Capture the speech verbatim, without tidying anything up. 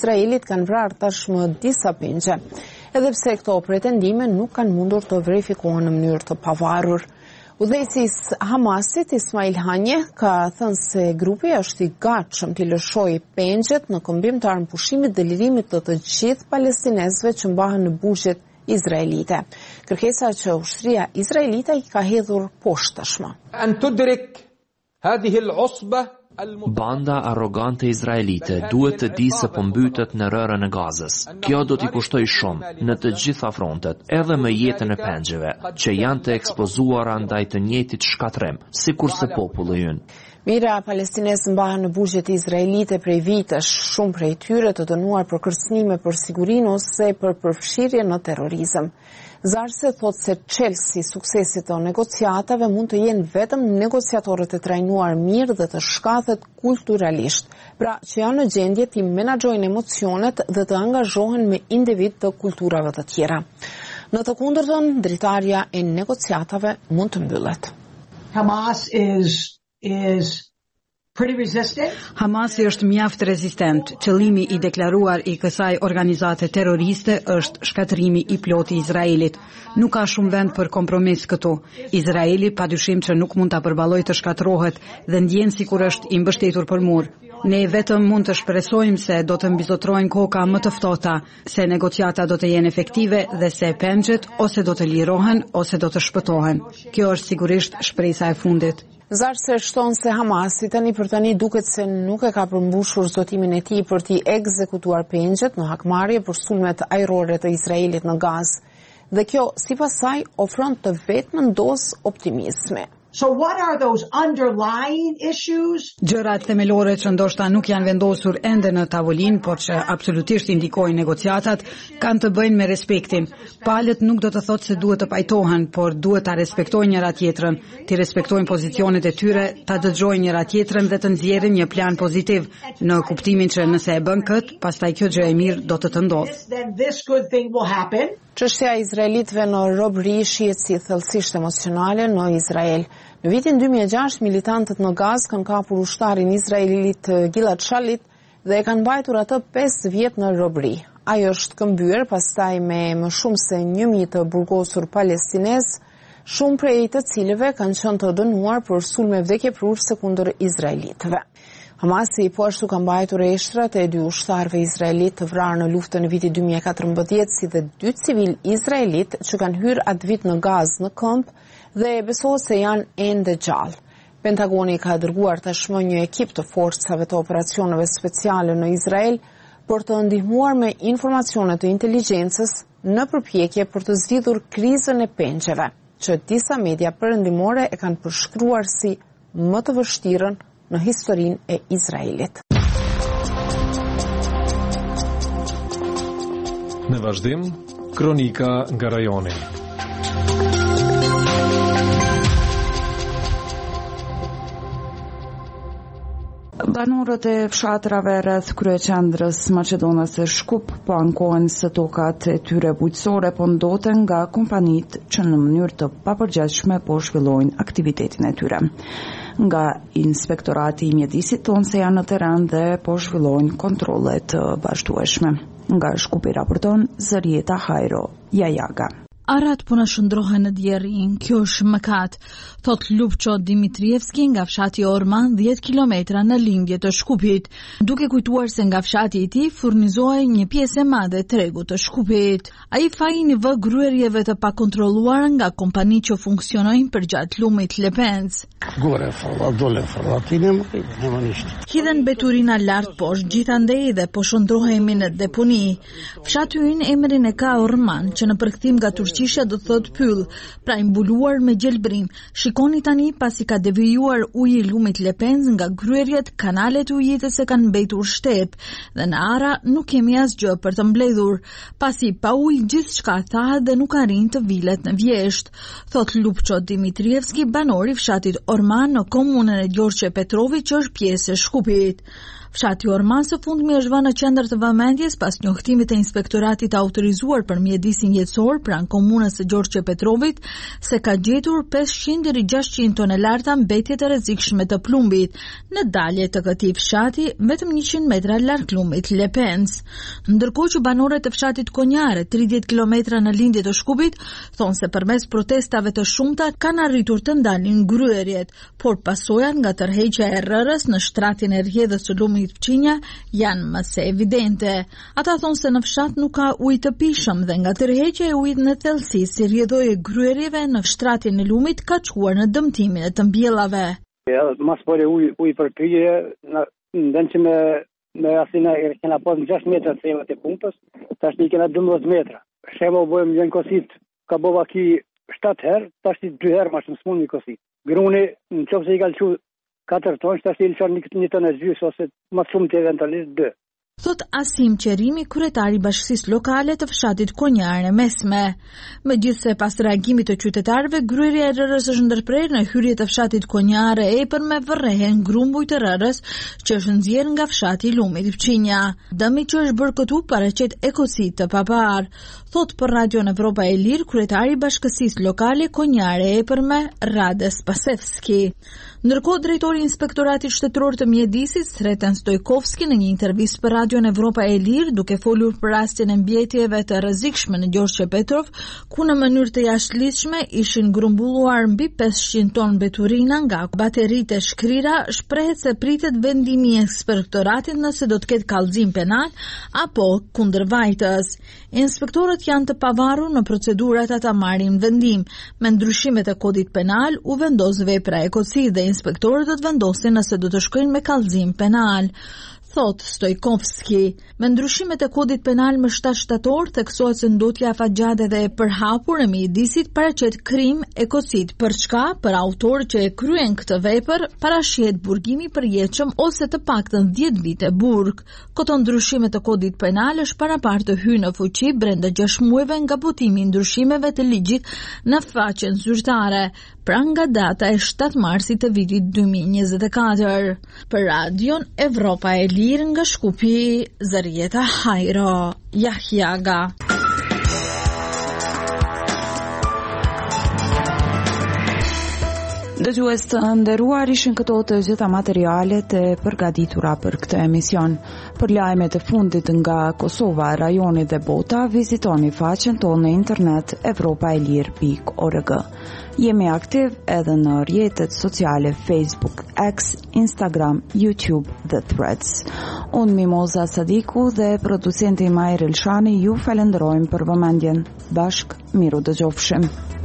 Izraelit kanë vrarë tashmë disa pengje, edhe pse këto pretendime nuk kanë mundur të verifikohen në mënyrë të pavarur. Udhëheqësi i Hamasit, Ismail Hanije, ka thënë se grupi është i gatshëm të lëshojë pengjet në këmbim të armëpushimit dhe lirimit të të gjithë palestinezëve që mbahen në burgjet izraelite. Kërkesa që ushtria izraelite i ka hedhur poshtë tashmë. Banda arrogante izraelite duhet të di se po mbytet në rërën e Gazës. Kjo do t'i kushtoj shumë në të gjitha frontet, edhe me jetën e pengjeve, që janë të ekspozuara ndaj të njëjtit shkatrim, sikurse populli ynë. Mira palestinezë mbahen në burgjet izraelite prej vitesh, shumë prej tyre të dënuar për kërcënime për sigurinë ose për përfshirje në terrorizëm. Zarse thot se çelësi i suksesit të negociatave mund të jenë vetëm negociatorët e trajnuar mirë dhe të shkathet kulturalisht, pra që janë në gjendje të menaxhojnë emocionet dhe të angazhohen me individ të kulturave të tjera. Në të kundërtën, dritarja e negociatave mund të mbyllet. Hamas is is pretty resistant. Hamasi është mjaft rezistent. Qëllimi i deklaruar i kësaj organizate terroriste është shkatrimi i plotë i Izraelit. Nuk ka shumë vend për kompromis këtu. Izraeli padyshim që nuk mund ta përballojë të shkatrohet dhe ndjen sikur është i mbështetur për mur. Ne vetëm mund të shpresojmë se do të mbizotrojnë koka më të ftohta, se negociata do të jenë efektive dhe se pengjet ose do të lirohen ose do të shpëtohen. Kjo është sigurisht shpresa e fundit. Zarse shton se Hamasi tani për tani duket se nuk e ka përmbushur zotimin e tij për t'i ekzekutuar pengjet në hakmarrje për sulmet ajrore të Izraelit në Gazë. Dhe kjo, sipas saj, ofron të vetmën dozë optimizmi. So what are those underlying issues? Gjërat themelore që ndoshta nuk janë vendosur ende në tavolinë, por që absolutisht indikojnë negociatat, kanë të bëjnë me respektin. Palët nuk do të thotë se duhet të pajtohen, por duhet ta respektojnë njëra tjetrën, të respektojnë pozicionet e tyre, ta dëgjojnë njëra tjetrën dhe të nxjerrin një plan pozitiv, në kuptimin që nëse e bën kët, pastaj kjo gjë e mirë do të të ndodhë. Çështja e izraelitëve në robëri shihet si thellësisht emocionale në Izrael. Në vitin dy mijë e gjashtë, militantët në Gazë kanë kapur ushtarin izraelit Gilad Shalit dhe e kanë mbajtur atë pesë vjet në robëri. Ai është këmbyer pastaj me më shumë se një mijë të burgosur palestinez, shumë prej të cilëve kanë qenë të dënuar për sulme vdekjeprurëse kundër izraelitëve. Hamasi po ashtu ka mbajtur eshtrat e dy ushtarëve izraelit të vrarë në luftën në vitin dy mijë e katërmbëdhjetë, si dhe dy civil izraelit që kanë hyrë atë vit në Gazë në këmp dhe besohet se janë ende gjallë. Pentagoni ka dërguar tashmë një ekip të forcave të operacioneve speciale në Izrael për të ndihmuar me informacione të inteligjencës në përpjekje për të zgjidhur krizën e pengjeve, që disa media perëndimore e kanë përshkruar si më të vështirën në historinë e Izraelit. Në vazhdim, kronika nga rajoni. Banorët e fshatrave rreth kryeqendrës Maqedonas së Shkup po ankohen se tokat e tyre bujqësore po ndoten nga kompanitë që në mënyrë të papërgjithshme po zhvillojnë aktivitetin e tyre. Nga Inspektorati i Mjedisit tonë se janë në terren dhe po zhvillojnë kontrolle të vazhdueshme. Nga Shkupi raporton Zërieta Hajro Jajaga. Arat po na shndrohen në djerin, kjo është mëkat, thot Lupço Dimitrievski nga fshati Orman, dhjetë kilometra në lindje të Shkupit, duke kujtuar se nga fshati i tij furnizohej një pjesë e madhe tregut të Shkupit. Ai faji një vë gryerjeve të pakontrolluara nga kompani që funksionojnë përgjatë lumit Lepenc. Hidhen beturina lart poshtë, gjithandej dhe po shndrohemi në deponi. Fshati ynë emrin e ka Orman, që në përkthim nga turqishtja do thot pyll, pra i mbuluar me gjelbrim. Shikoni tani pasi ka devijuar uji i lumit Lepenc nga gryerjet, kanalet ujitës e kanë mbetur shtep dhe në ara nuk kemi asgjë për të mbledhur, pasi pa ujë gjithçka thahet dhe nuk arrin të vilet në vjesht, thot Lupço Dimitrievski, banori fshatit Orman në komunën e Gjorçe Petrovi që është pjesë e Shkupit. Fshati Orman së fundmi është vënë në qendër të vëmendjes pas njohtimit të inspektoratit autorizuar për mjedisin jetësor pranë komunës së Gjorgje Petrovit se ka gjetur pesëqind deri gjashtëqind tonelarta mbetje të rrezikshme të plumbit në dalje të këtij fshati vetëm njëqind metra larg lumit Lepens. Ndërkohë që banorët e fshatit Konjare, tridhjetë kilometra në lindje të Shkupit, thonë se përmes protestave të shumta kanë arritur të ndalin ngryerjet, por pasojat nga tërheqja e rrërës në shtratin e rrjedhës së lumit Pçinja janë më së evidente. Ata thonë se në fshat nuk ka ujë të pishëm dhe nga tërheqja e ujit në thellësi si rrjedhoi gryerjeve në shtratin e lumit ka çuar në dëmtimin e të mbjellave. Ja, mas pore uj, uj për pyje, në vend që me, me asina e kena pas në gjashtë metra të themat e pumpës, tash një kena dymbëdhjetë metra. Shemo bojmë gjën kosit, ka bova ki shtatë herë, tash një dy herë ma shumë s'mund një kosit. Gruni, në qofë se i kalë që katër tonë, tash i lëshon një, një tonë e gjysë, ose ma shumë të eventualisht dy. Thot Asim Qerimi, kryetari i bashkisisë lokale të fshatit Konjare Mesme. Megjithse pas reagimit të qytetarëve, gryerja e rrërës është ndërprerë në hyrje të fshatit Konjare Epër me vërrehen grumbuj të rrërës që është nxjerrë nga fshati i lumit Pçinja. Dëmi që është bërë këtu paraqet ekosit të papar. Thot për Radio Evropa e Lirë, kryetari i bashkisisë lokale Konjare Epër me Rade Spasevski. Ndërkohë, drejtori i Inspektoratit Shtetëror të Mjedisit, Sreten Stojkovski, në një intervistë për Radio Evropa e Lirë, duke folur për rastin e mbjetjeve të rrezikshme në Gjorgje Petrov, ku në mënyrë të jashtëligjshme ishin grumbulluar mbi pesëqind tonë mbeturina nga bateritë e shkrira, shprehet se pritet vendimi i inspektoratit nëse do të ketë kallëzim penal apo kundërvajtës. Inspektorët janë të pavarur në procedurat ata marrin vendim. Me ndryshimet e kodit penal u vendos vepra ekocidi dhe inspektorët do të vendosin nëse do të shkojnë me kallëzim penal. Thot Stojkovski, me ndryshimet e kodit penal më shtatë shtator theksohet se ndotja afatgjate dhe e përhapur e mjedisit paraqet krim ekocid, për çka për autor që e kryen këtë vepër parashihet burgimi i përjetshëm ose të paktën dhjetë vite burg. Këto ndryshime të kodit penal është parapar të hyjë në fuqi brenda gjashtë muajve nga botimi i ndryshimeve të ligjit në faqen zyrtare, pra nga data e shtatë marsit të vitit dy mijë e njëzet e katër. Për Radion Evropa e Lirë nga Shkupi, Zarieta Hajro, Jahjaga. Dëgjues të nderuar, ishin këto të gjitha materialet e përgatitura për këtë emision. Për lajmet e fundit nga Kosova, rajoni dhe bota, vizitoni faqen tonë në internet evropaelir pikë org. Jemi aktiv edhe në rrjetet sociale Facebook, X, Instagram, YouTube dhe Threads. Unë Mimoza Sadiku dhe producenti Majr Elshani ju falenderojmë për vëmendjen. Bashk, miru dëgjofshim.